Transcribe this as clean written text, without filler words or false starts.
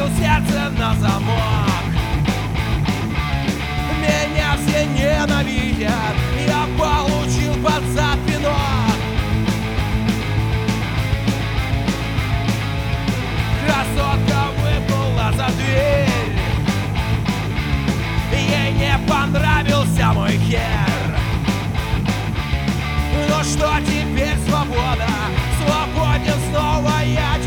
сердце на замок. Меня все ненавидят, я получил под зад пинок. Красотка выплыла за дверь, ей не понравился мой хер. Ну что теперь, свобода, свободен снова я.